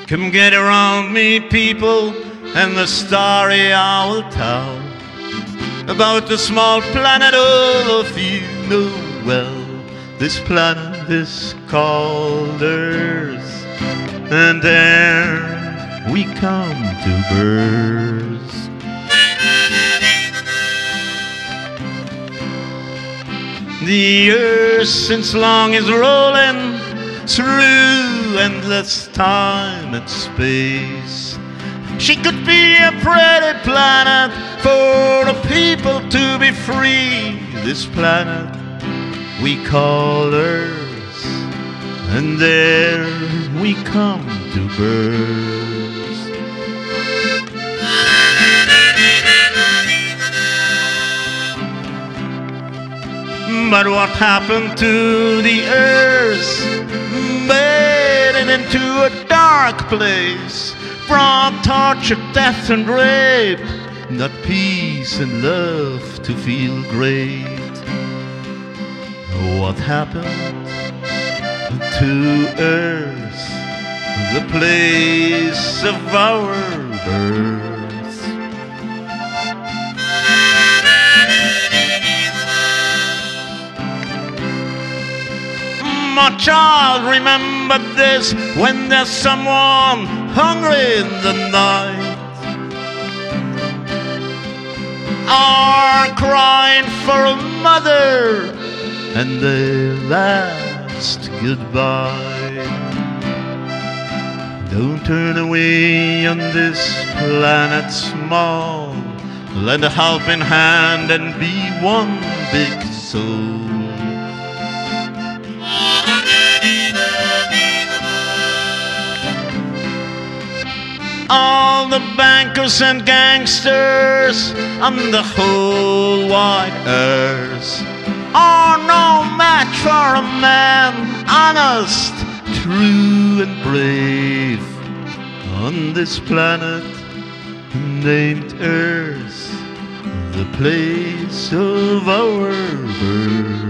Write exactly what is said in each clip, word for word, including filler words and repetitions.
Come get around me, people, and the story I will tell about the small planet all of you know well. This planet is called Earth, and there we come to birth. The Earth since long is rolling through endless time and space. She could be a pretty planet for the people to be free. This planet we call Earth, and there we come to birth. But what happened to the Earth? Made it into a dark place, brought torture, death and rape, not peace and love to feel great. What happened to Earth, the place of our birth? My child, remember this, when there's someone hungry in the night, or crying for a mother, and their last goodbye. Don't turn away on this planet small. Lend a helping hand and be one big soul. All the bankers and gangsters on the whole wide earth are no match for a man honest, true and brave on this planet named Earth, the place of our birth.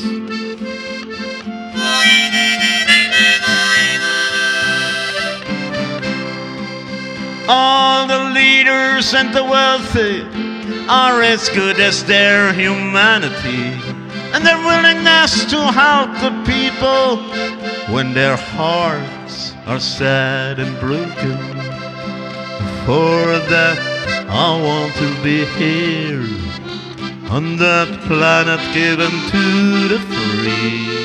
All the leaders and the wealthy are as good as their humanity and their willingness to help the people when their hearts are sad and broken. For that I want to be here on that planet given to the free.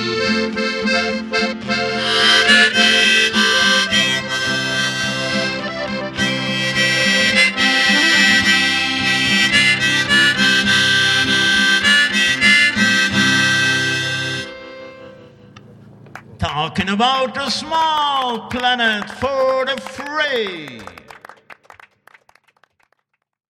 Talking about a small planet for the free.